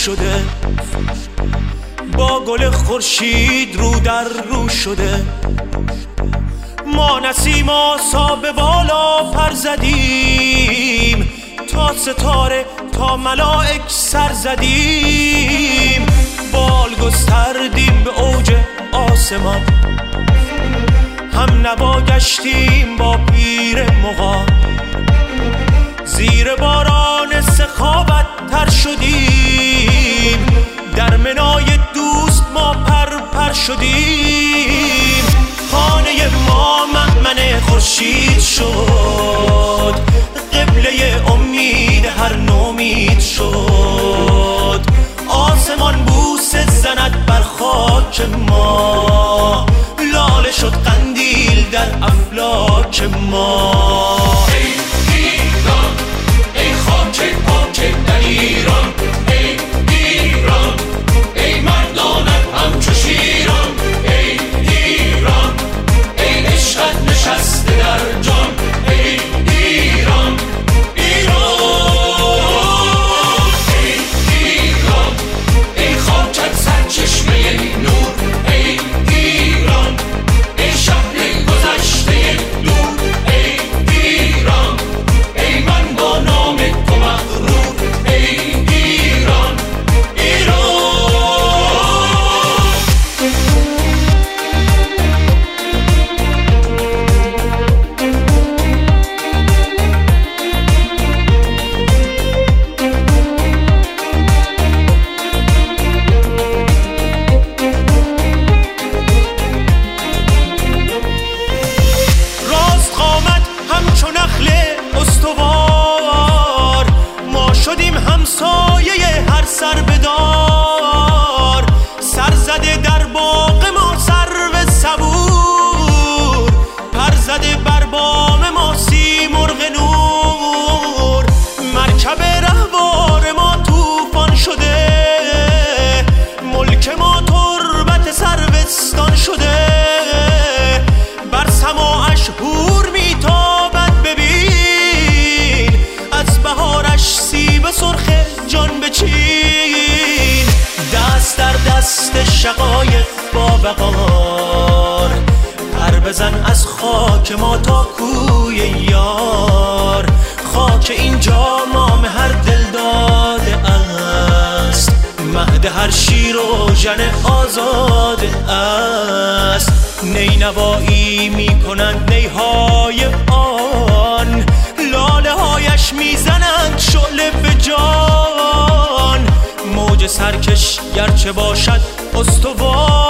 شده، با گل خورشید رو در رو شده. ما نسیم آسا به بالا پر زدیم، تا ستاره تا ملائک سر زدیم. بال گستردیم به اوج آسمان، هم نوا گشتیم با پیر مغان. زیر باران سخاوت تر شدیم، در منای دوست ما پر شدیم. خانه ما مأمن خورشید شد، قبله امید هر نومید شد. آسمان بوسه زند بر خاک ما، لاله شد قندیل در افلاک ما. ای ایران، ای خاک پاک در ایران، ای ایران، ای مردانت همچو شیران. ای ایران، ای عشقت نشسته در جان. ای ایران، ایران، ای ایران، ای خاکت سرچشمه نور. ای ایران، ای شهر گذشته دور. ای ایران، ای من با نام تو مغرور. ای ایران، ایران. راست قامت همچو نخل استوار، ما شدیم همسایه هر سربدار. سر زده در باغ ما سرو صبور، پر زده بر بام ما سیمرغ نور. مرکب رهوار ما طوفان شده، ملک ما تربت سروستان شده. بر سماعش هور میتابد ببین، از بهارش سیب سرخ جان بچین. دست در دست شقایق با وقار، پر بزن از خاک ما تا کوی یار. خاک اینجا نام هر دل داده است، مهد هر شیر و ژن آزاده است. نینوایی میکنند نیهای آن، لاله هایش میزنند شعله به جان. موج سرکش گرچه باشد استوار،